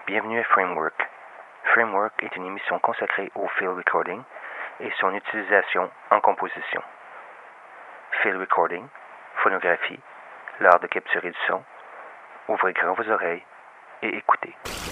Bienvenue à Framework. Framework est une émission consacrée au field recording et son utilisation en composition. Field recording, phonographie, l'art de capturer du son. Ouvrez grand vos oreilles et écoutez.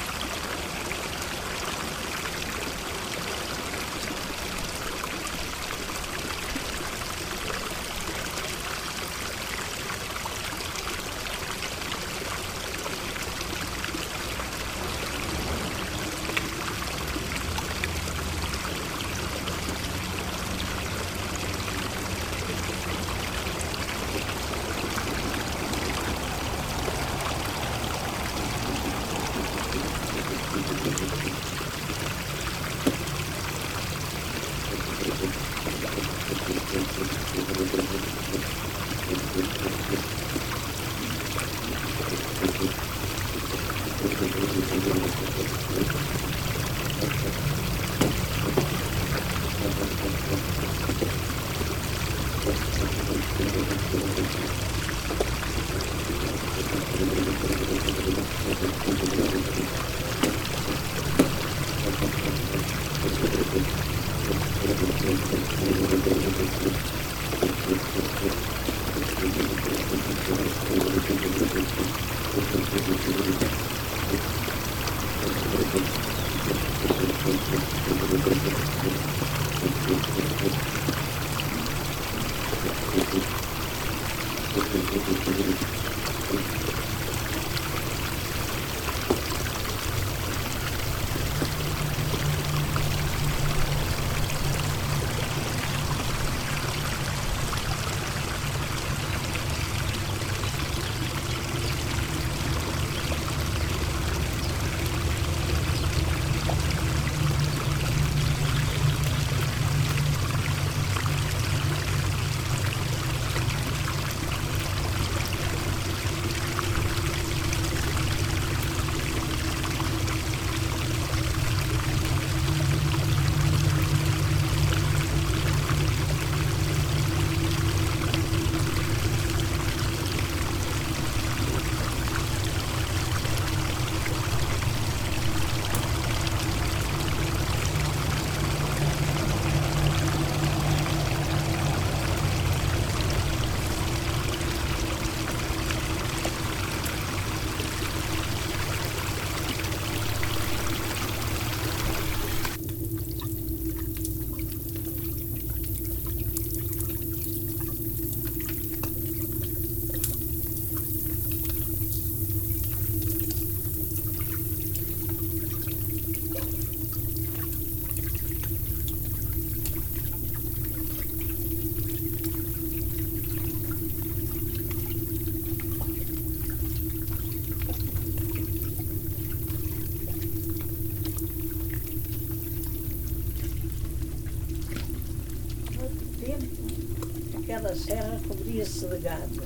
Aquela serra cobria-se de gado.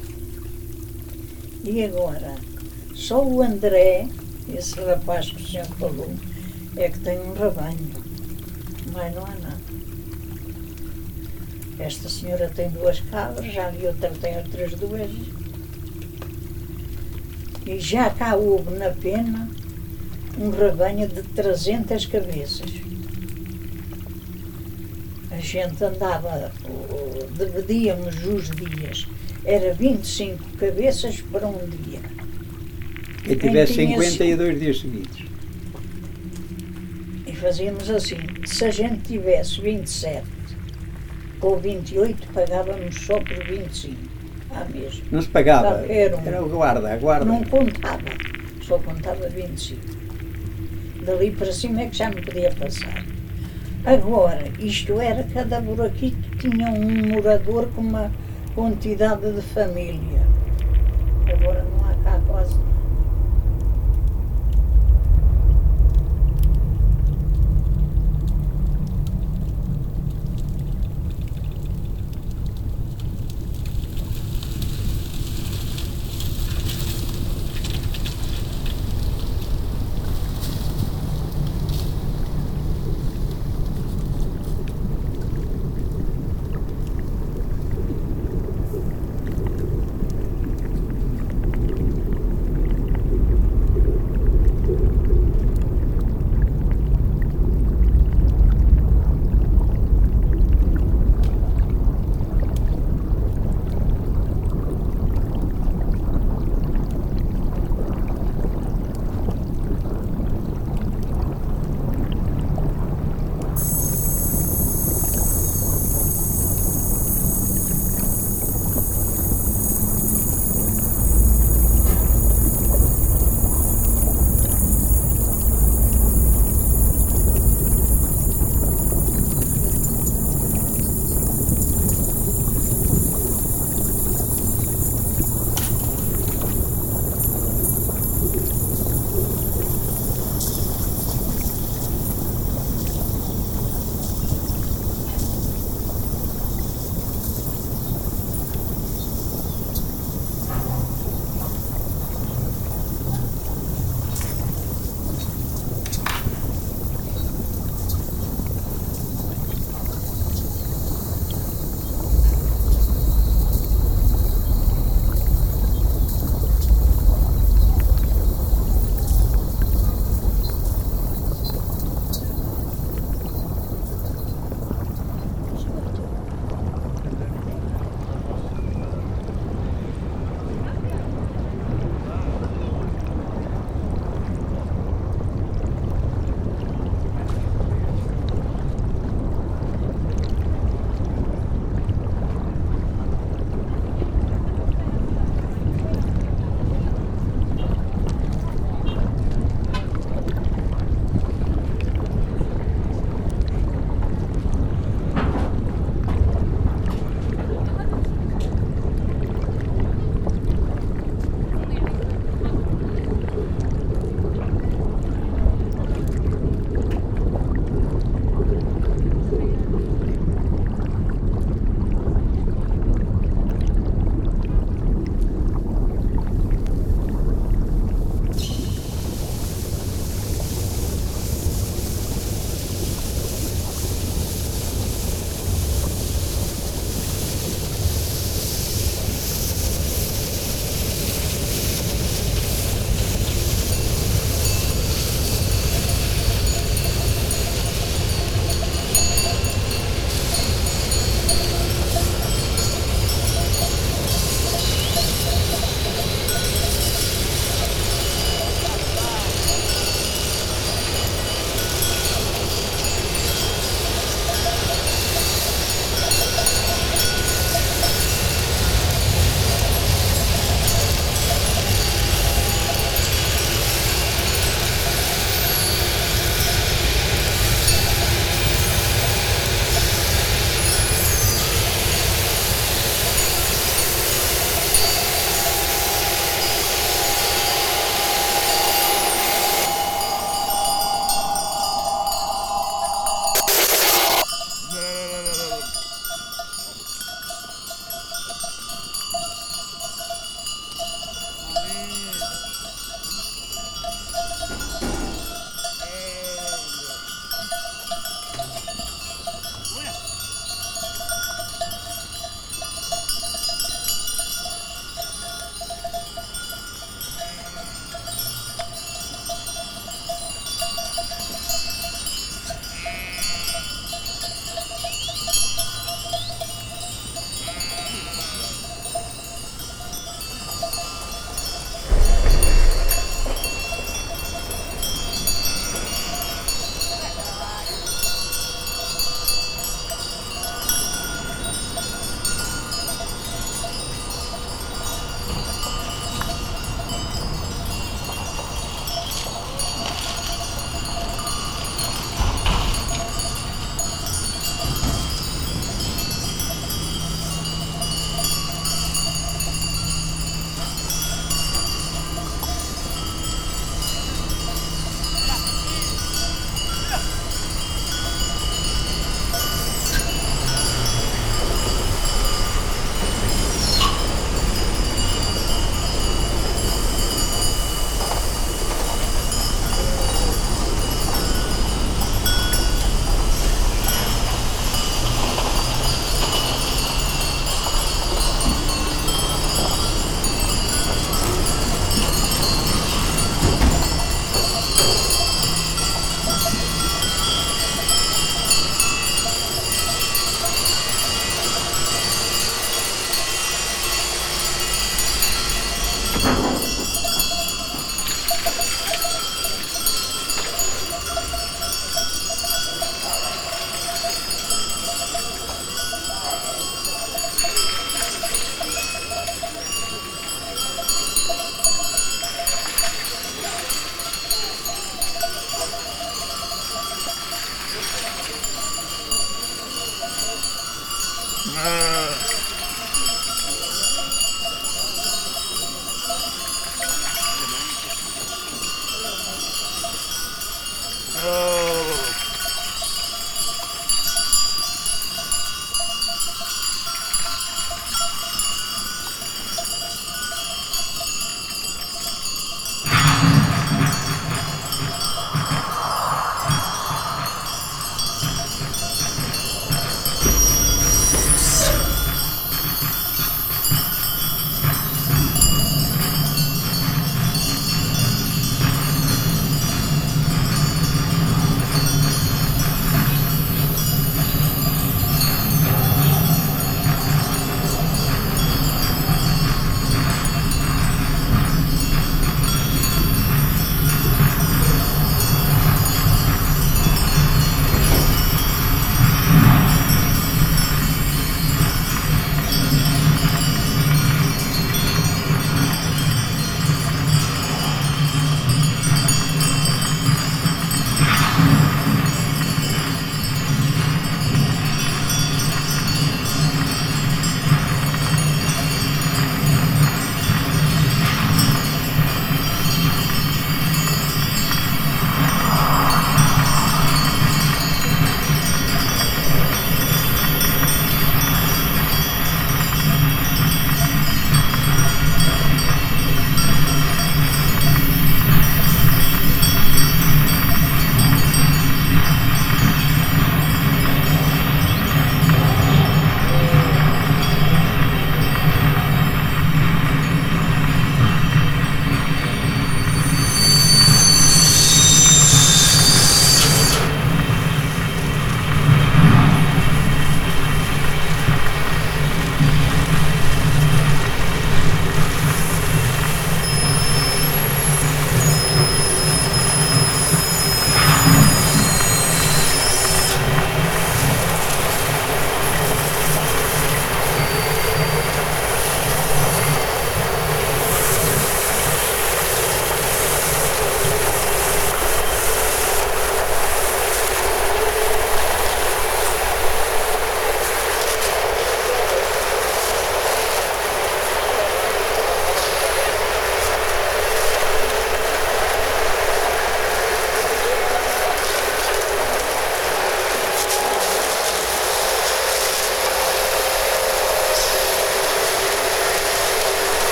E agora, só o André, esse rapaz que o senhor falou, é que tem um rebanho, mas não há nada. Esta senhora tem 2 cabras, já vi outra tem outras 2. E já cá houve na Pena um rebanho de 300 cabeças. A gente andava, dividíamos os dias, era 25 cabeças para um dia. E tivesse 52 dias seguidos. E fazíamos assim, se a gente tivesse 27 ou 28, pagávamos só por 25, à mesma. Não se pagava, Era o guarda, a guarda. Não contava, só contava 25. Dali para cima é que já não podia passar. Agora, isto era, cada buraquito tinha um morador com uma quantidade de família. Agora não há cá quase nada.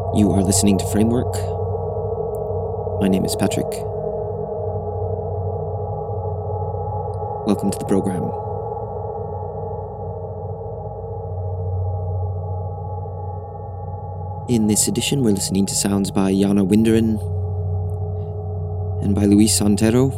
You are listening to Framework. My name is Patrick. Welcome to the program. In this edition, we're listening to sounds by Jana Winderen and by Luis Santero.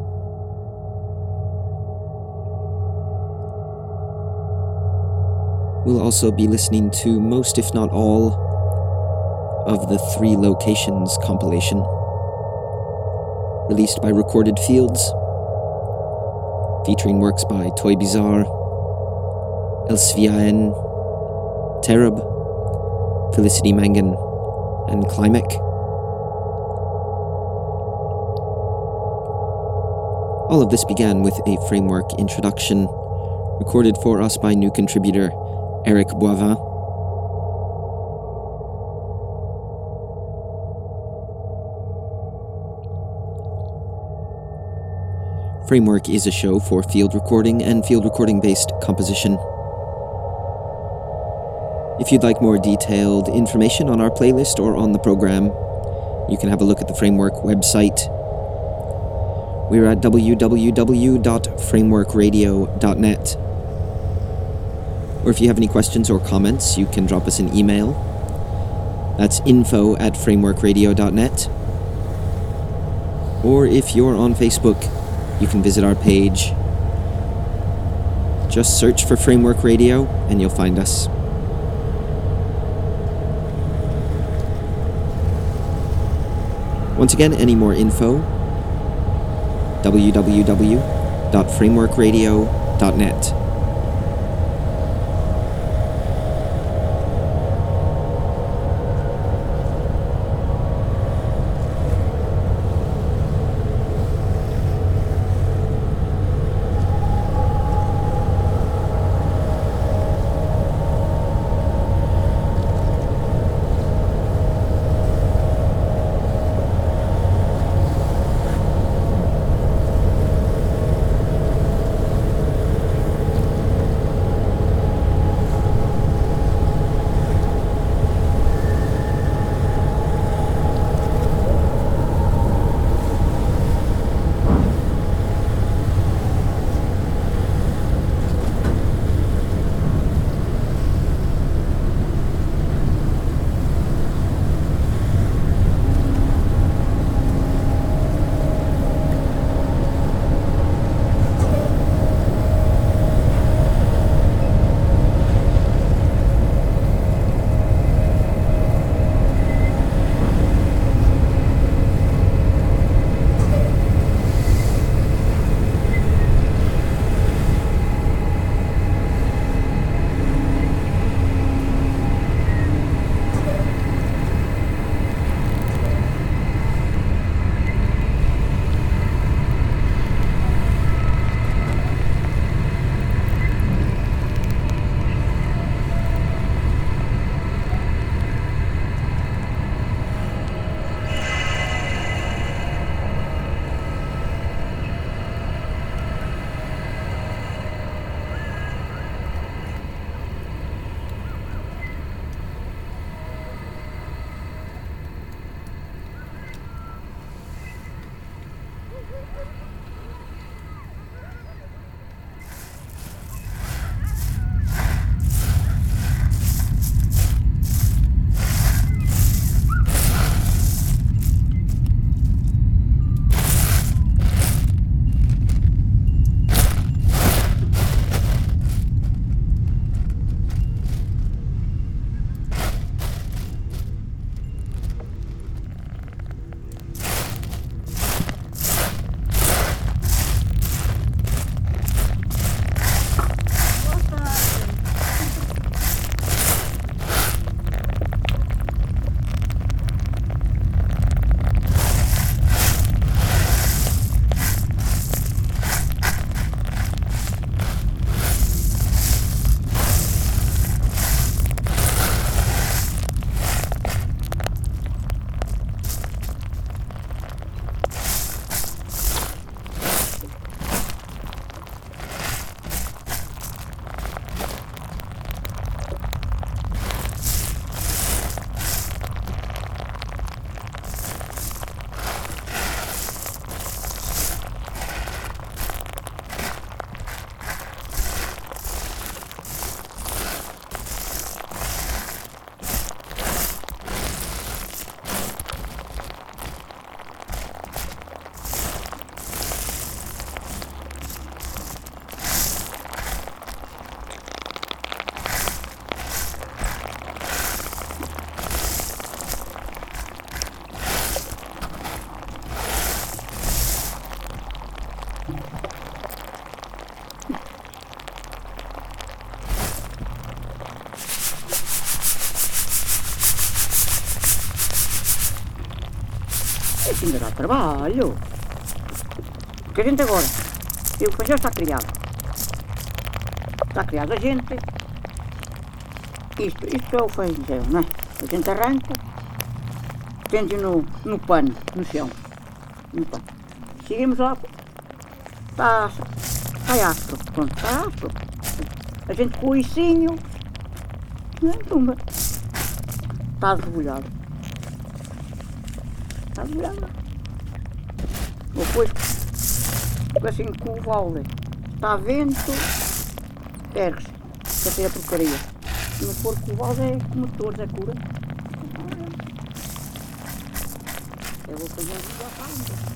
We'll also be listening to most, if not all, of the Three Locations compilation, released by Recorded Fields, featuring works by Toy Bizarre, Elsviaen, Terab, Felicity Mangan, and Climac. All of this began with a Framework introduction, recorded for us by new contributor Eric Boivin. Framework is a show for field recording and field recording-based composition. If you'd like more detailed information on our playlist or on the program, you can have a look at the Framework website. We're at www.frameworkradio.net. Or if you have any questions or comments, you can drop us an email. That's info@frameworkradio.net. Or if you're on Facebook, you can visit our page. Just search for Framework Radio and you'll find us. Once again, any more info, www.frameworkradio.net. Isso ainda dá trabalho. Porque a gente agora, o feijão está criado. Está criado a gente. Isto é o feijão, não é? A gente arranca, tende no pano, no chão. No pano. Seguimos lá. Está áspero. Pronto, está áspero. A gente com o icinho, não é? Tumba. Está derrubulhado. Está derrubulhado. Depois, assim com o balde, está a vento, ergue-se. Para ter a porcaria. Se não for com o balde é como todos, é cura. Eu vou fazer um dia à frente.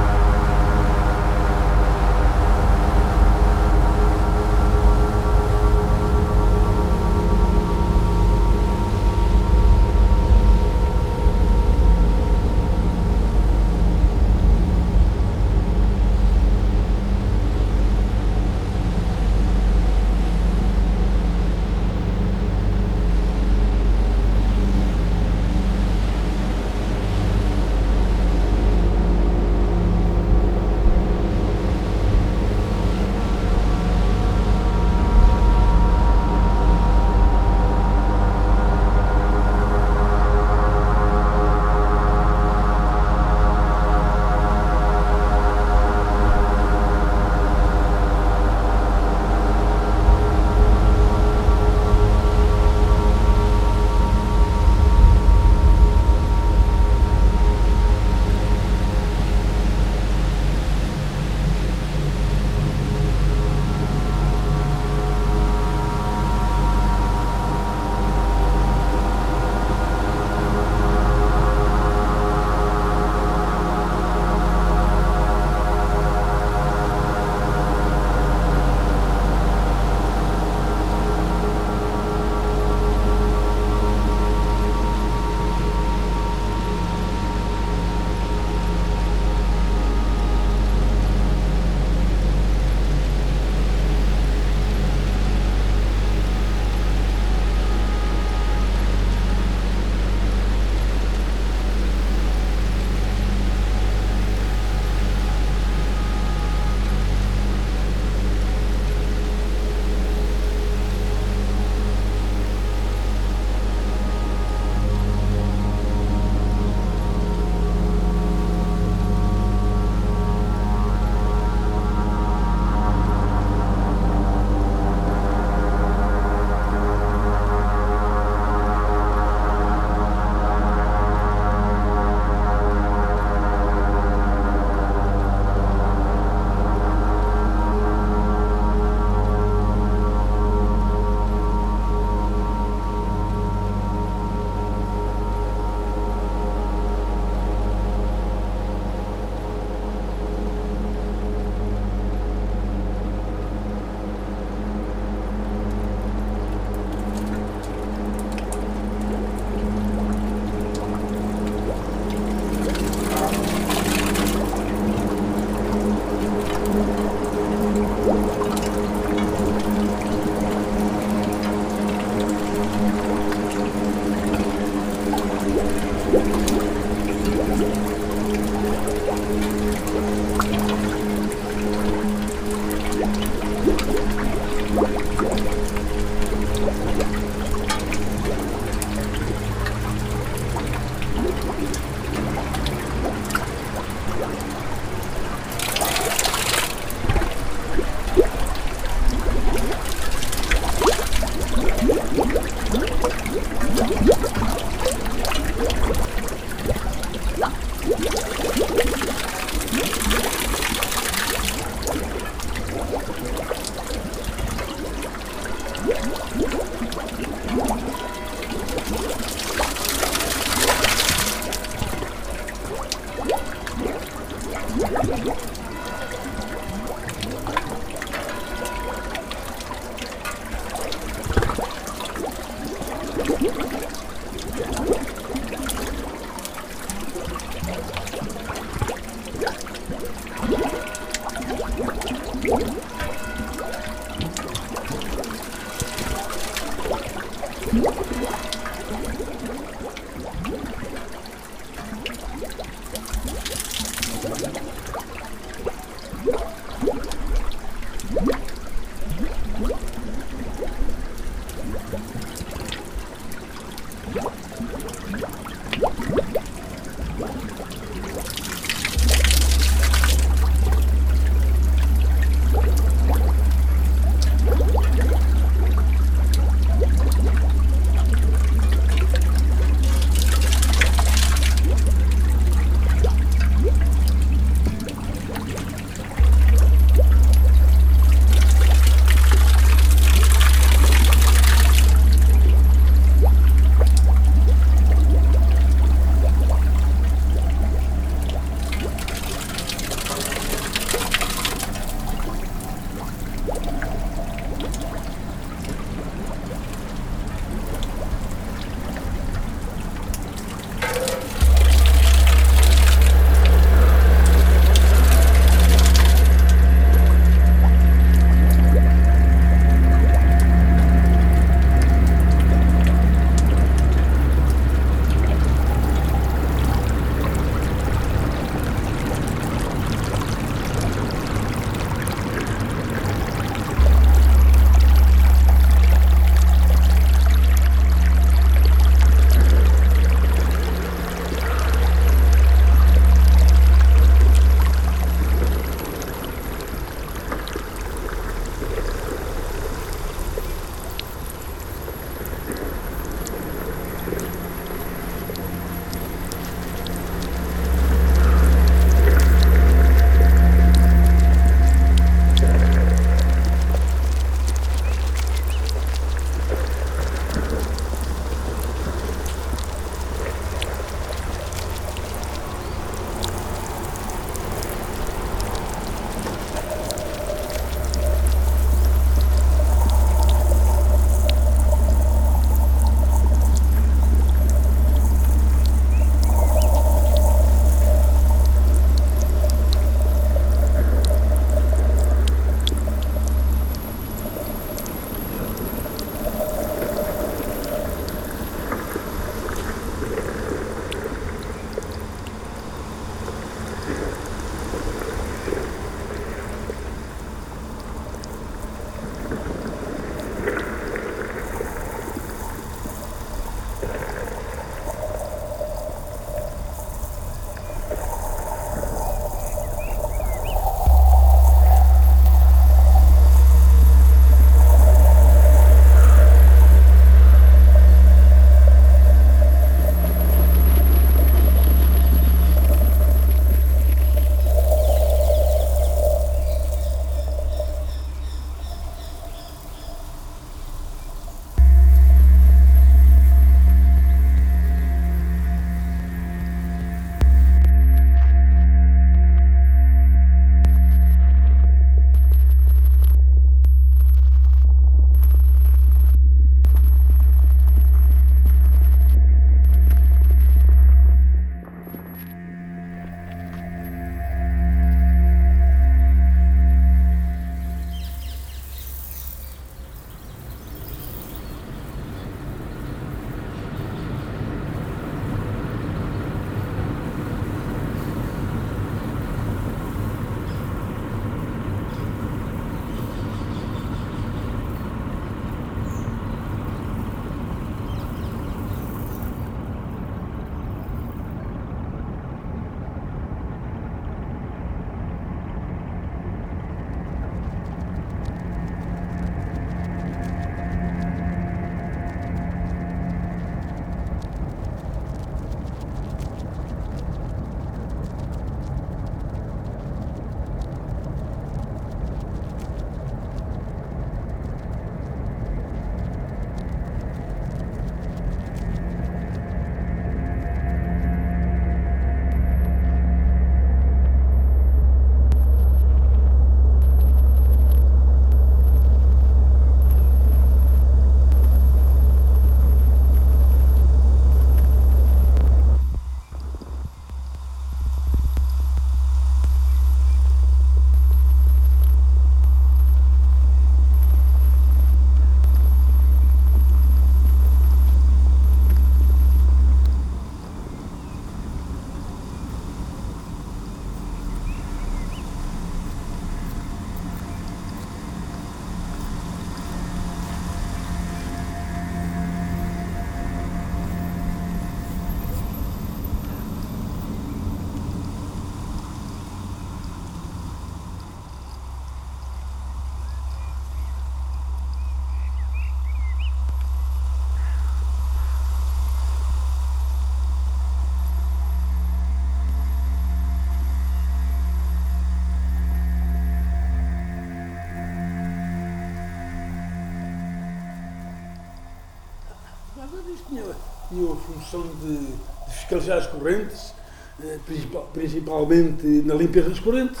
Isto tinha a função de fiscalizar as correntes, principalmente na limpeza das correntes.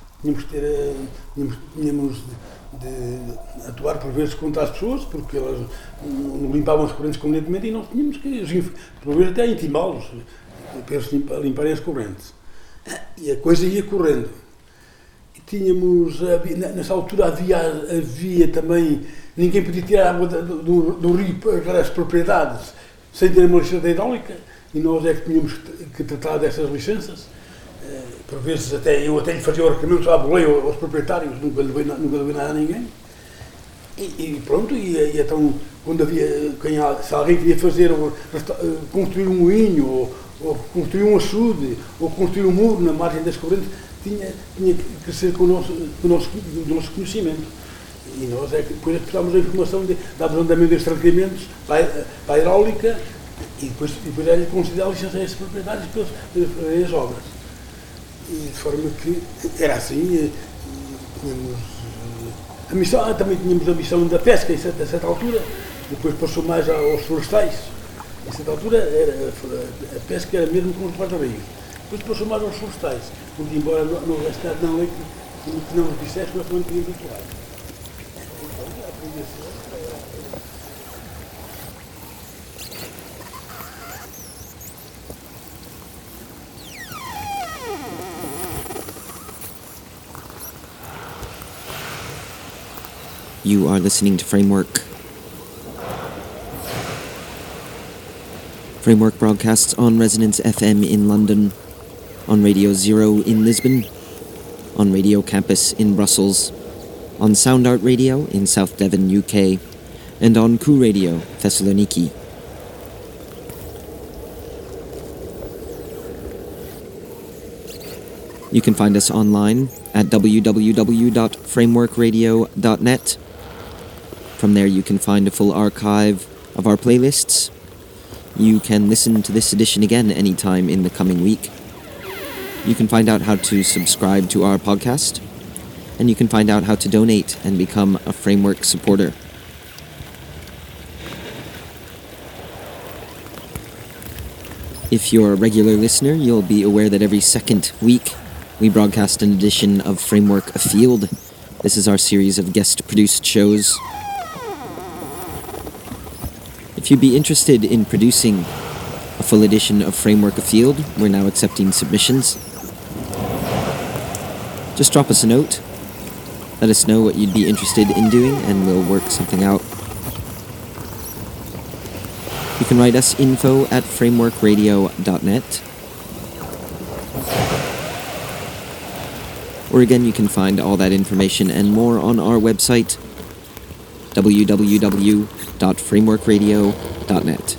Tínhamos de atuar por vezes contra as pessoas, porque elas não limpavam as correntes convenientemente, e nós tínhamos que, por vezes, até intimá-los para eles limparem as correntes. E a coisa ia correndo. Nessa altura havia também, ninguém podia tirar água do rio para as propriedades sem ter uma licença hidráulica, e nós é que tínhamos que tratar dessas licenças. Por vezes eu até lhe fazia o requerimento à boleia aos proprietários, nunca levei nada a ninguém. E pronto, e então, quando se alguém queria construir um moinho, ou construir um açude, ou construir um muro na margem das correntes, tinha que ser do nosso conhecimento. E nós é que depois precisávamos da informação, dávamos andamento destes tratamentos para a hidráulica, e depois era concedida a licença a esses proprietários para as obras. E de forma que era assim. Também tínhamos a missão da pesca a certa altura, depois passou mais aos florestais. A certa altura a pesca era mesmo com os guarda-rios. Depois passou mais aos florestais, porque embora não houvesse nada na lei que não nos dissesse, nós também podíamos atuar. You are listening to Framework. Framework broadcasts on Resonance FM in London, on Radio Zero in Lisbon, on Radio Campus in Brussels, on Sound Art Radio in South Devon, UK, and on Ku Radio, Thessaloniki. You can find us online at www.frameworkradio.net. From there you can find a full archive of our playlists. You can listen to this edition again anytime in the coming week. You can find out how to subscribe to our podcast, and you can find out how to donate and become a Framework supporter. If you're a regular listener, you'll be aware that every second week we broadcast an edition of Framework Afield. This is our series of guest-produced shows. If you'd be interested in producing a full edition of Framework Afield, we're now accepting submissions. Just drop us a note. Let us know what you'd be interested in doing, and we'll work something out. You can write us info@frameworkradio.net. Or again, you can find all that information and more on our website, www.frameworkradio.net.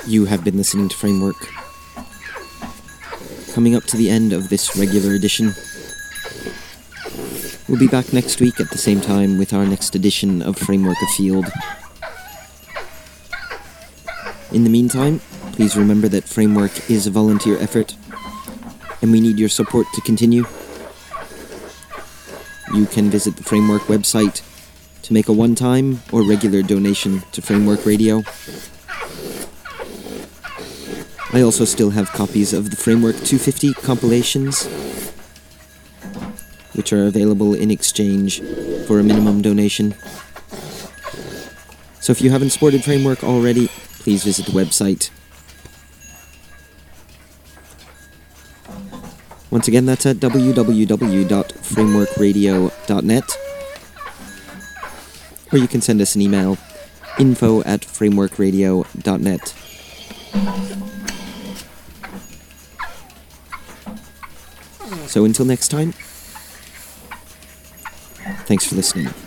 You have been listening to Framework. Coming up to the end of this regular edition. We'll be back next week at the same time with our next edition of Framework Afield. In the meantime, please remember that Framework is a volunteer effort, and we need your support to continue. You can visit the Framework website to make a one-time or regular donation to Framework Radio. I also still have copies of the Framework 250 compilations, which are available in exchange for a minimum donation. So if you haven't supported Framework already, please visit the website. Once again, that's at www.frameworkradio.net, or you can send us an email, info@frameworkradio.net. So until next time, thanks for listening.